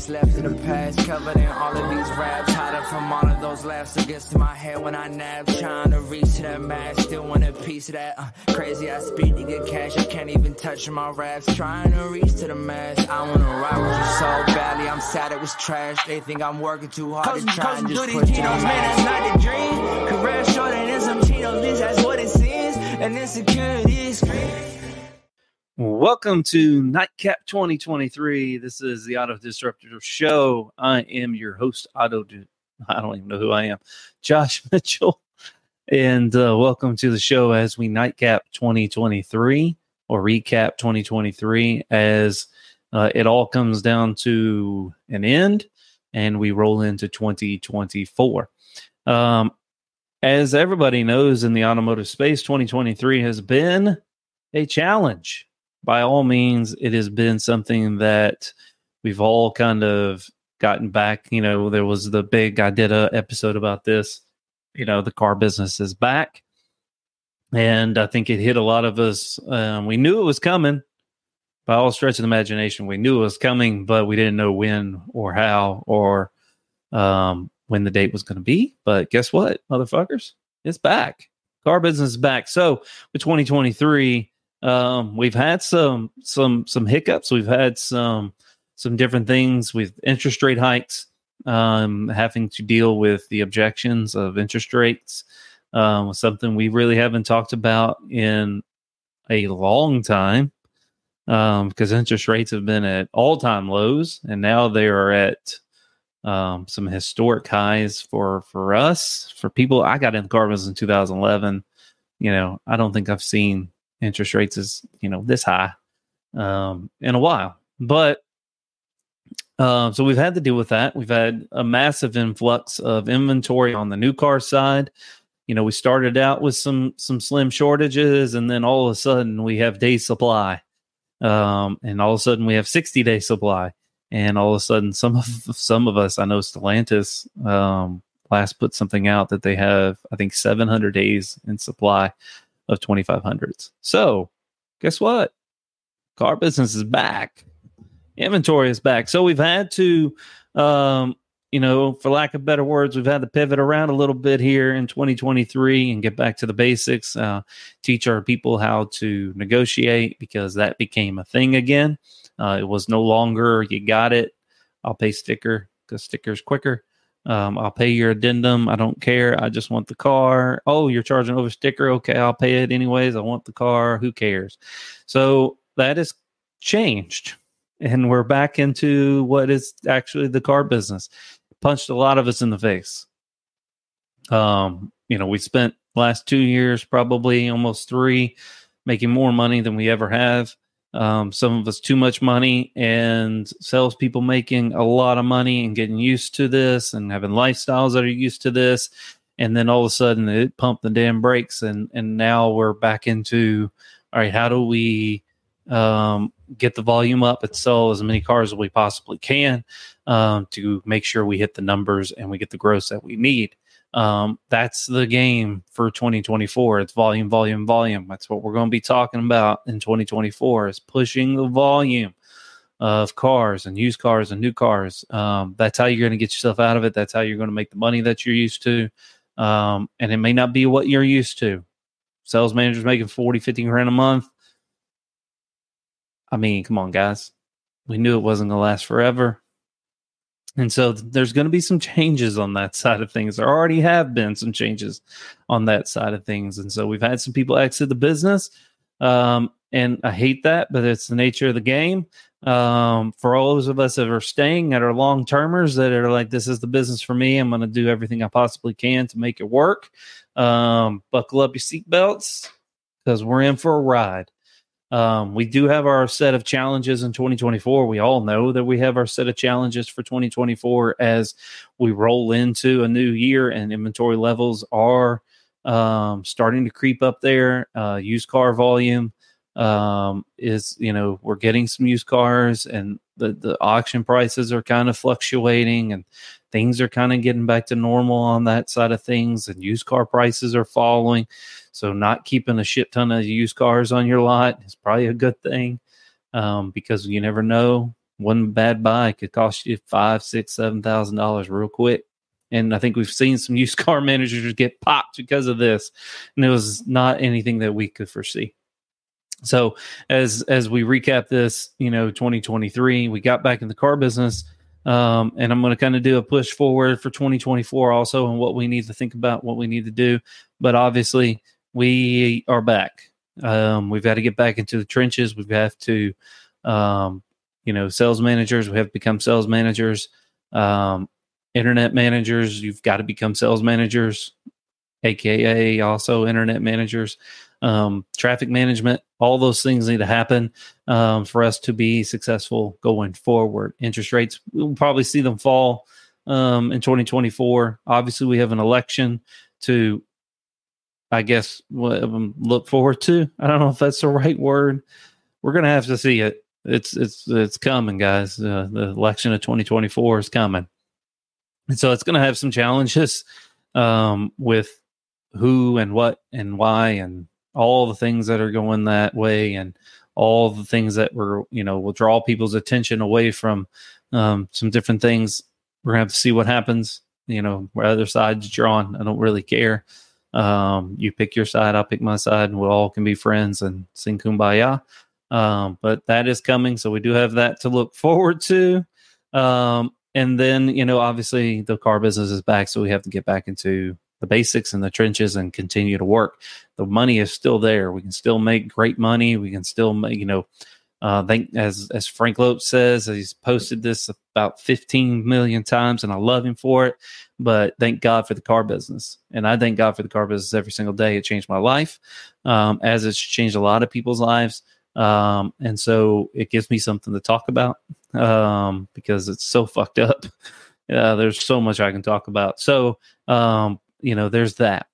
what's left in the past. Covered in all of these raps. Hiding from all of those laughs that gets to my head when I nap. Trying to reach to that max. Still want a piece of that. Crazy I speed to get cash. I can't even touch my raps. Trying to reach to the max. I wanna ride with you so badly. I'm sad it was trash. They think I'm working too hard to try and just push these Chinos, man, that's not the dream. Career shorter than some Chinos, at least that's what it seems. And insecurity is crazy. Welcome to Nightcap 2023. This is the Auto Disruptor Show. I am your host, I don't even know who I am, Josh Mitchell. And welcome to the show as we Nightcap 2023 or recap 2023 as it all comes down to an end and we roll into 2024. As everybody knows in the automotive space, 2023 has been a challenge. By all means, it has been something that we've all kind of gotten back. You know, there was the big, I did an episode about this, you know, the car business is back. And I think it hit a lot of us. We knew it was coming by all stretch of the imagination. We knew it was coming, but we didn't know when or how or when the date was going to be. But guess what, motherfuckers? It's back. Car business is back. So with 2023, we've had some hiccups. We've had some different things with interest rate hikes, having to deal with the objections of interest rates, something we really haven't talked about in a long time, because interest rates have been at all-time lows, and now they are at some historic highs for us, for people. I got in car business in 2011. You know, I don't think I've seen interest rates is, you know, this high in a while. But so we've had to deal with that. We've had a massive influx of inventory on the new car side. You know, we started out with some slim shortages, and then all of a sudden we have day supply. And all of a sudden we have 60-day supply. And all of a sudden some of us, I know Stellantis last put something out that they have, I think, 700 days in supply of 2500s. So guess what? Car business is back. Inventory is back. So we've had to, you know, for lack of better words, we've had to pivot around a little bit here in 2023 and get back to the basics, teach our people how to negotiate, because that became a thing again. It was no longer, you got it, I'll pay sticker because sticker's quicker. I'll pay your addendum. I don't care. I just want the car. Oh, you're charging over sticker. Okay, I'll pay it anyways. I want the car. Who cares? So that has changed. And we're back into what is actually the car business. Punched a lot of us in the face. You know, we spent last 2 years, probably almost 3, making more money than we ever have. Some of us too much money, and salespeople making a lot of money and getting used to this and having lifestyles that are used to this. And then all of a sudden it pumped the damn brakes. And now we're back into, all right, how do we get the volume up and sell as many cars as we possibly can to make sure we hit the numbers and we get the gross that we need. That's the game for 2024. It's volume, volume, volume. That's what we're going to be talking about in 2024, is pushing the volume of cars and used cars and new cars. That's how you're going to get yourself out of it. That's how you're going to make the money that you're used to. And it may not be what you're used to. Sales managers making 40, 50 grand a month. I mean, come on, guys. We knew it wasn't going to last forever. And so there's going to be some changes on that side of things. There already have been some changes on that side of things. And so we've had some people exit the business. And I hate that, but it's the nature of the game. For all those of us that are staying, that are long-termers, that are like, this is the business for me, I'm going to do everything I possibly can to make it work. Buckle up your seatbelts, because we're in for a ride. We do have our set of challenges in 2024. We all know that we have our set of challenges for 2024 as we roll into a new year, and inventory levels are starting to creep up there. Used car volume is, you know, we're getting some used cars, and the auction prices are kind of fluctuating, and things are kind of getting back to normal on that side of things, and used car prices are falling. So not keeping a shit ton of used cars on your lot is probably a good thing, because you never know one bad buy could cost you $5,000, $6,000, $7,000 real quick. And I think we've seen some used car managers get popped because of this, and it was not anything that we could foresee. So as we recap this, 2023, we got back in the car business, and I'm going to kind of do a push forward for 2024 also, and what we need to think about, what we need to do. But obviously, we are back. We've got to get back into the trenches. We've got to, sales managers. We have to become sales managers. Internet managers. You've got to become sales managers, aka also internet managers. Traffic management. All those things need to happen for us to be successful going forward. Interest rates, we'll probably see them fall in 2024. Obviously, we have an election to, I guess, look forward to. I don't know if that's the right word. We're going to have to see it. It's coming, guys. The election of 2024 is coming. And so it's going to have some challenges with who and what and why and all the things that are going that way, and all the things that will draw people's attention away from some different things. We're going to have to see what happens, where other sides you're on. I don't really care. You pick your side, I'll pick my side, and we all can be friends and sing Kumbaya. But that is coming. So we do have that to look forward to. And then, obviously the car business is back. So we have to get back into the basics and the trenches and continue to work. The money is still there. We can still make great money. We can still make, think as Frank Lopes says, he's posted this about 15 million times, and I love him for it. But thank God for the car business. And I thank God for the car business every single day. It changed my life, as it's changed a lot of people's lives. And so it gives me something to talk about, because it's so fucked up. There's so much I can talk about. So, there's that.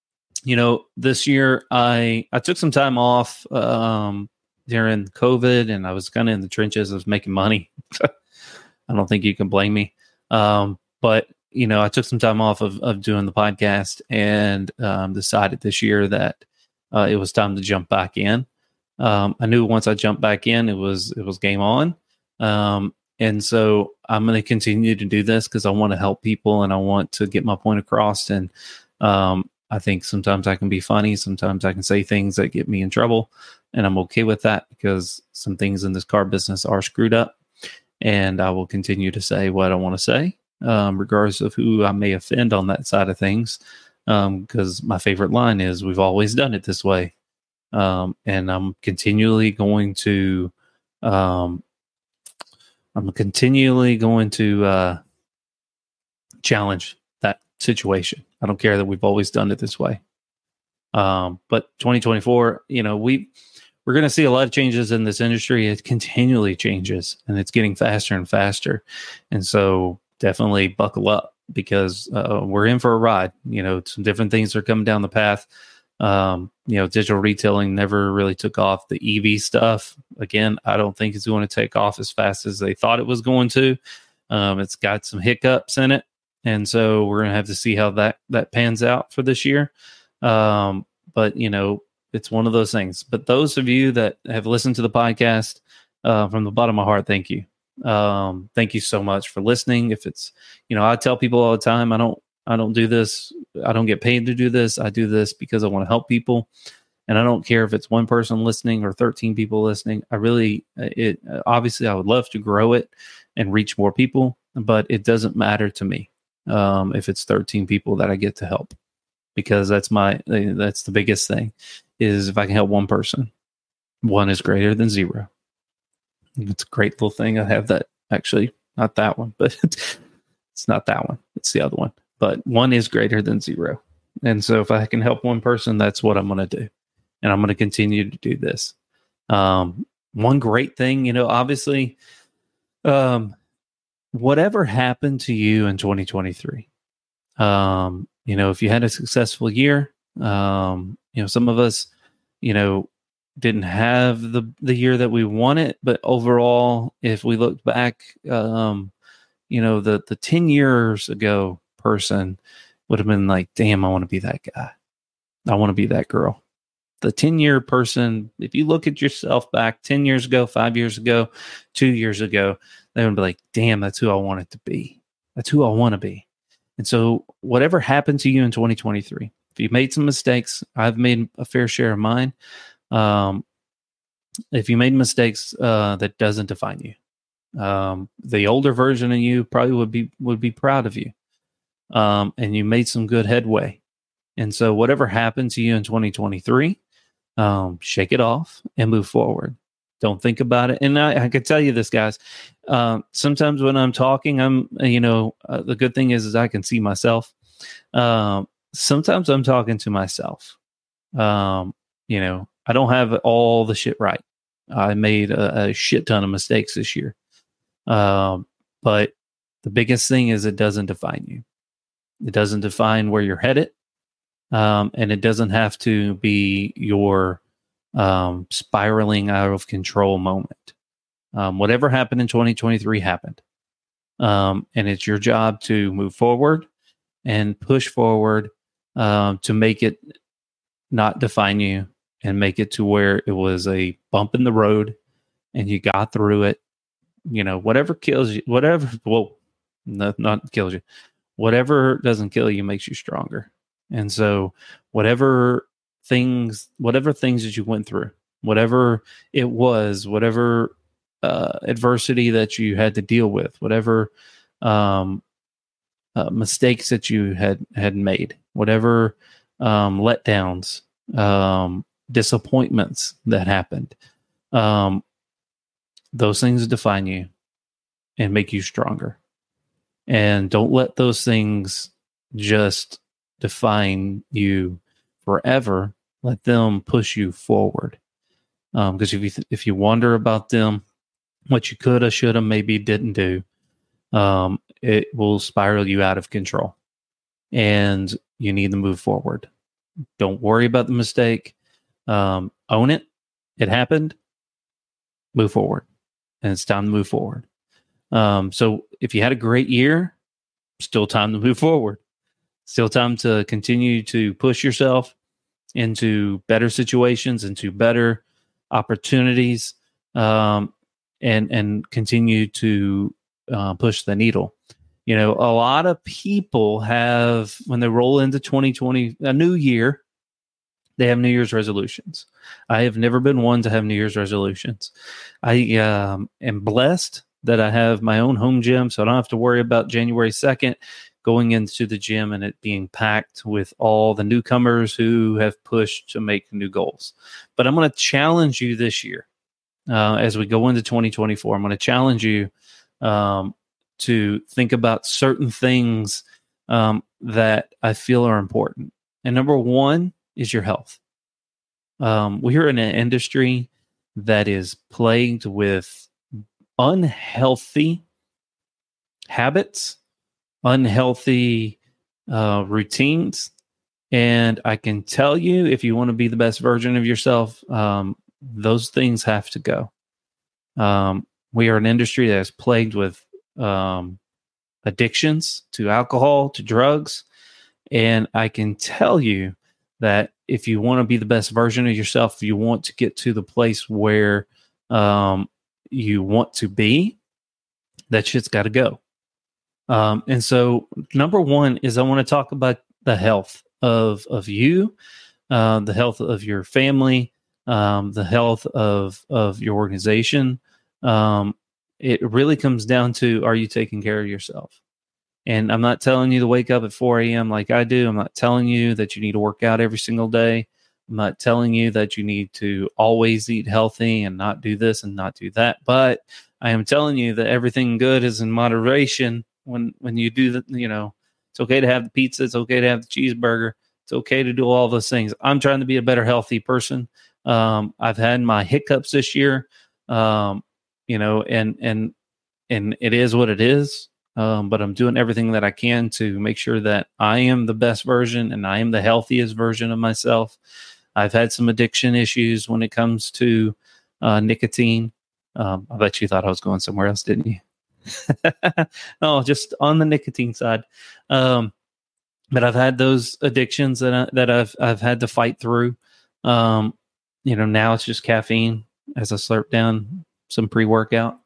This year I took some time off during COVID, and I was kind of in the trenches. I was making money. I don't think you can blame me. But I took some time off of doing the podcast, and decided this year that it was time to jump back in. I knew once I jumped back in, it was game on. And so I'm going to continue to do this because I want to help people and I want to get my point across. And I think sometimes I can be funny. Sometimes I can say things that get me in trouble, and I'm okay with that because some things in this car business are screwed up, and I will continue to say what I want to say, regardless of who I may offend on that side of things. Because my favorite line is, we've always done it this way. And I'm continually going to, challenge that situation. I don't care that we've always done it this way. But 2024, we're going to see a lot of changes in this industry. It continually changes, and it's getting faster and faster. And so definitely buckle up, because we're in for a ride. Some different things are coming down the path. Digital retailing never really took off. The EV stuff, again, I don't think it's going to take off as fast as they thought it was going to. It's got some hiccups in it. And so we're going to have to see how that pans out for this year. But it's one of those things. But those of you that have listened to the podcast, from the bottom of my heart, thank you. Thank you so much for listening. If it's, I tell people all the time, I don't do this. I don't get paid to do this. I do this because I want to help people. And I don't care if it's one person listening or 13 people listening. Obviously I would love to grow it and reach more people, but it doesn't matter to me. If it's 13 people that I get to help, because that's the biggest thing, is if I can help one person, one is greater than zero. It's a great little thing. I have that, actually, not that one, but it's not that one. It's the other one. But one is greater than zero. And so if I can help one person, that's what I'm going to do. And I'm going to continue to do this. One great thing, obviously, whatever happened to you in 2023, if you had a successful year, some of us, didn't have the year that we wanted, but overall, if we looked back, the 10 years ago person would have been like, damn, I want to be that guy. I want to be that girl the 10-year person, if you look at yourself back 10 years ago, 5 years ago, 2 years ago, they would be like, damn, that's who I wanted to be. That's who I want to be. And so whatever happened to you in 2023, if you made some mistakes, I've made a fair share of mine. If you made mistakes, that doesn't define you. The older version of you probably would be proud of you. And you made some good headway. And so whatever happened to you in 2023, shake it off and move forward. Don't think about it. And I can tell you this, guys. Sometimes when I'm talking, the good thing is I can see myself. Sometimes I'm talking to myself. I don't have all the shit right. I made a shit ton of mistakes this year. But the biggest thing is it doesn't define you. It doesn't define where you're headed. And it doesn't have to be your spiraling out of control moment. Whatever happened in 2023 happened. And it's your job to move forward and push forward to make it not define you and make it to where it was a bump in the road and you got through it. Whatever kills you, not kills you. Whatever doesn't kill you makes you stronger. And so whatever things that you went through, whatever it was, whatever adversity that you had to deal with, whatever mistakes that you had made, whatever letdowns, disappointments that happened, those things define you and make you stronger. And don't let those things just define you forever. Let them push you forward. Because if you wonder about them, what you coulda, shoulda, maybe didn't do, it will spiral you out of control. And you need to move forward. Don't worry about the mistake. Own it. It happened. Move forward. And it's time to move forward. So if you had a great year, still time to move forward. Still time to continue to push yourself into better situations, into better opportunities, and continue to push the needle. A lot of people have, when they roll into 2020, a new year, they have New Year's resolutions. I have never been one to have New Year's resolutions. I am blessed that I have my own home gym, so I don't have to worry about January 2nd going into the gym and it being packed with all the newcomers who have pushed to make new goals. But I'm going to challenge you this year as we go into 2024. I'm going to challenge you to think about certain things that I feel are important. And number one is your health. We're in an industry that is plagued with unhealthy habits, unhealthy routines. And I can tell you, if you want to be the best version of yourself, those things have to go. We are an industry that is plagued with addictions to alcohol, to drugs. And I can tell you that if you want to be the best version of yourself, if you want to get to the place where you want to be, that shit's got to go. And so number one is I want to talk about the health of you, the health of your family, the health of your organization. It really comes down to, are you taking care of yourself? And I'm not telling you to wake up at 4 a.m. like I do. I'm not telling you that you need to work out every single day. I'm not telling you that you need to always eat healthy and not do this and not do that. But I am telling you that everything good is in moderation. When you do that, it's okay to have the pizza. It's okay to have the cheeseburger. It's okay to do all those things. I'm trying to be a better, healthy person. I've had my hiccups this year, and it is what it is. But I'm doing everything that I can to make sure that I am the best version and I am the healthiest version of myself. I've had some addiction issues when it comes to nicotine. I bet you thought I was going somewhere else, didn't you? No, just on the nicotine side. But I've had those addictions that I've had to fight through. Now it's just caffeine as I slurp down some pre-workout.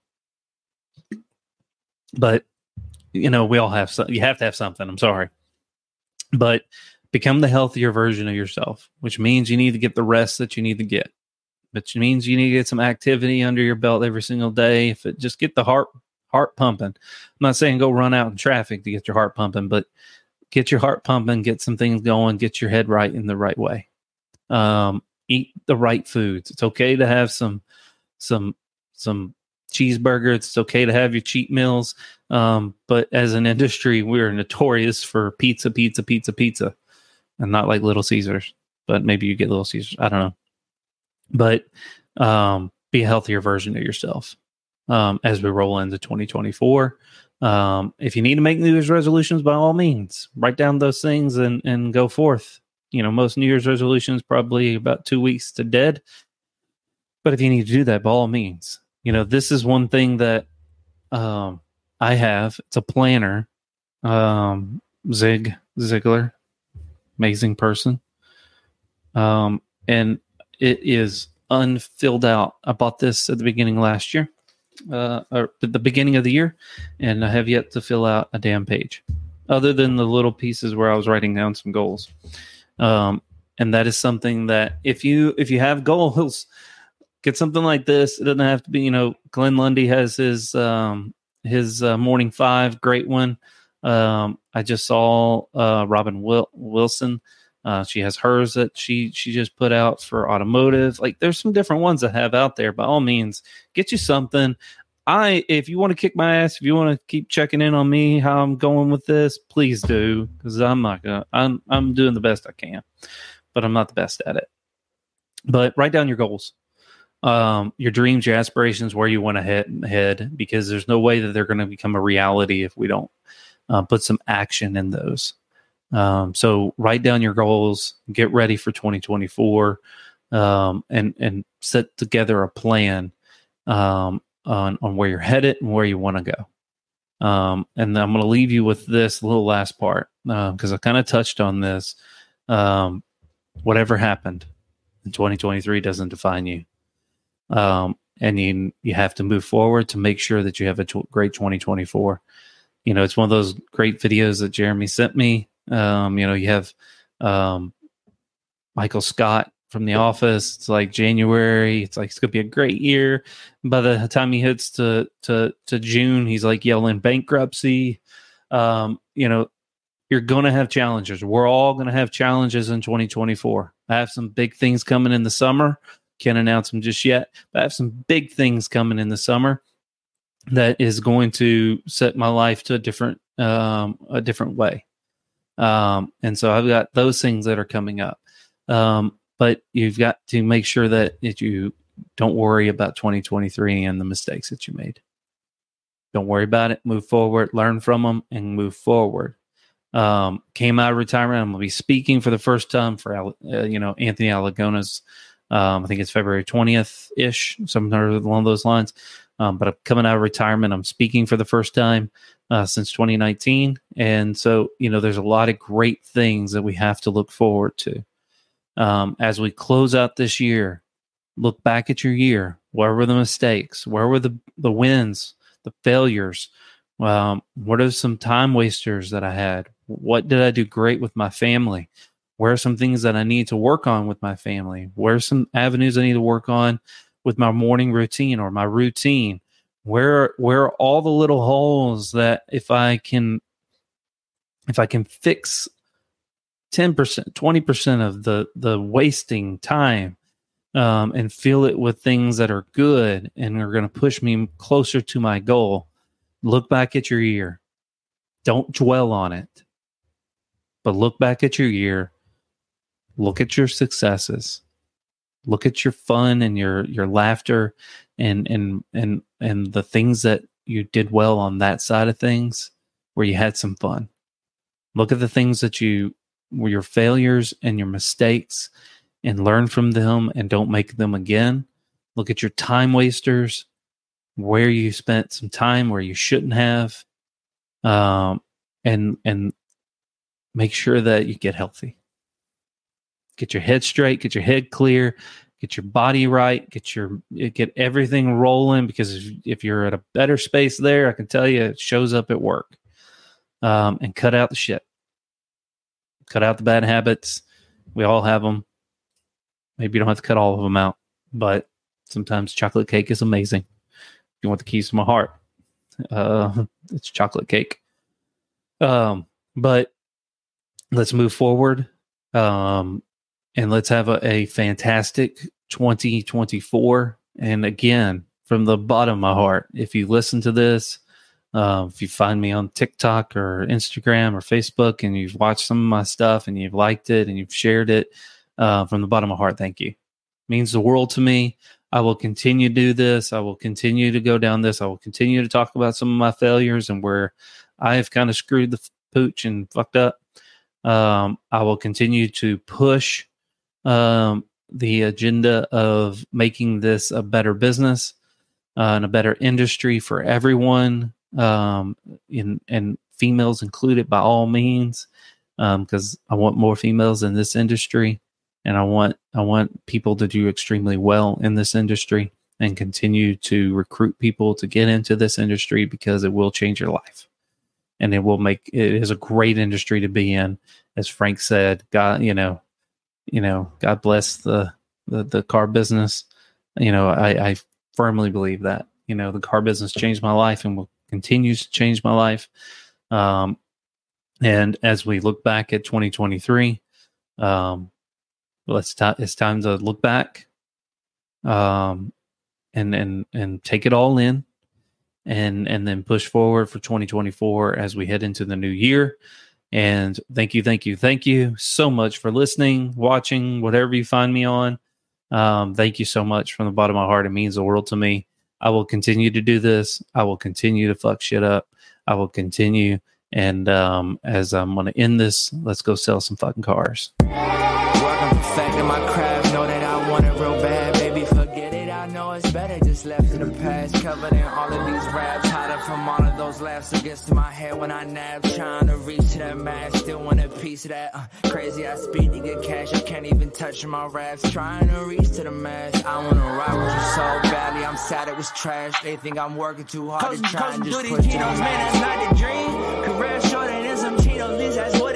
But, we all have you have to have something. I'm sorry. But become the healthier version of yourself, which means you need to get the rest that you need to get. Which means you need to get some activity under your belt every single day. If it just get the heart pumping. I'm not saying go run out in traffic to get your heart pumping, but get your heart pumping, get some things going, get your head right in the right way. Eat the right foods. It's okay to have some cheeseburger. It's okay to have your cheat meals. But as an industry, we're notorious for pizza, and not like Little Caesars, but maybe you get Little Caesars. I don't know. But be a healthier version of yourself as we roll into 2024. If you need to make New Year's resolutions, by all means, write down those things and go forth. Most New Year's resolutions probably about 2 weeks to dead. But if you need to do that, by all means, this is one thing that I have. It's a planner. Zig Ziglar, amazing person. And it is unfilled out. I bought this at the beginning of last year, or at the beginning of the year, and I have yet to fill out a damn page, other than the little pieces where I was writing down some goals. And that is something that if you have goals, get something like this. It doesn't have to be, Glenn Lundy has his morning 5, great one. I just saw Robin Wilson. She has hers that she just put out for automotive. Like, there's some different ones I have out there. By all means, get you something. If you want to kick my ass, if you want to keep checking in on me, how I'm going with this, please do. Because I'm doing the best I can, but I'm not the best at it. But write down your goals, your dreams, your aspirations, where you want to head, because there's no way that they're going to become a reality if we don't put some action in those. So write down your goals, get ready for 2024, and set together a plan on where you're headed and where you want to go. And I'm going to leave you with this little last part, because I kind of touched on this. Whatever happened in 2023 doesn't define you. And you have to move forward to make sure that you have a great 2024. It's one of those great videos that Jeremy sent me. You have Michael Scott from The Office. It's like January. It's like it's gonna be a great year. By the time he hits to June, he's like yelling bankruptcy. You're gonna have challenges. We're all gonna have challenges in 2024. I have some big things coming in the summer. Can't announce them just yet, but I have some big things coming in the summer that is going to set my life to a different way. And so I've got those things that are coming up. But you've got to make sure that you don't worry about 2023 and the mistakes that you made. Don't worry about it. Move forward, learn from them, and move forward. Came out of retirement. I'm going to be speaking for the first time for, Anthony Alagona's, I think it's February 20th-ish, somewhere along those lines. But I'm coming out of retirement. I'm speaking for the first time since 2019. And so, there's a lot of great things that we have to look forward to. As we close out this year, look back at your year. Where were the mistakes? Where were the wins, the failures? What are some time wasters that I had? What did I do great with my family? Where are some things that I need to work on with my family? Where are some avenues I need to work on with my morning routine or my routine? Where are all the little holes that if I can fix 10%, 20% of the wasting time, and fill it with things that are good and are going to push me closer to my goal. Look back at your year. Don't dwell on it, but look back at your year. Look at your successes. Look at your fun and your laughter and the things that you did well on that side of things where you had some fun. Look at the things that were your failures and your mistakes and learn from them and don't make them again. Look at your time wasters, where you spent some time where you shouldn't have, and make sure that you get healthy. Get your head straight, get your head clear, get your body right, get everything rolling, because if you're at a better space there, I can tell you it shows up at work. And cut out the shit. Cut out the bad habits. We all have them. Maybe you don't have to cut all of them out, but sometimes chocolate cake is amazing. If you want the keys to my heart, it's chocolate cake. But let's move forward. And let's have a fantastic 2024. And again, from the bottom of my heart, if you listen to this, if you find me on TikTok or Instagram or Facebook and you've watched some of my stuff and you've liked it and you've shared it, from the bottom of my heart, thank you. It means the world to me. I will continue to do this. I will continue to go down this. I will continue to talk about some of my failures and where I have kind of screwed the pooch and fucked up. I will continue to push the agenda of making this a better business and a better industry for everyone, and females included by all means, because I want more females in this industry, and I want people to do extremely well in this industry and continue to recruit people to get into this industry, because it will change your life. And it is a great industry to be in. As Frank said, God, God bless the car business. I firmly believe that, the car business changed my life and will continue to change my life. And as we look back at 2023, it's time to look back, and take it all in. And then push forward for 2024 as we head into the new year. And thank you so much for listening, watching, whatever you find me on. Thank you so much from the bottom of my heart. It means the world to me. I will continue to do this. I will continue to fuck shit up. I will continue. And as I'm going to end this, let's go sell some fucking cars. Working perfecting my craft, know that I want it real bad. Baby, forget it, I know it's better just left in the past. Covered in all of these raps, hiding from all of those laughs that gets to my head when I nap. Trying to reach to that mask, still want a piece of that. Crazy, I speed to get cash, I can't even touch my raps. Trying to reach to the mask, I want to ride with you so badly. I'm sad it was trash, they think I'm working too hard to try and just put you in. Man, that's not the dream. Career shorter than some Cheetos, at least that's what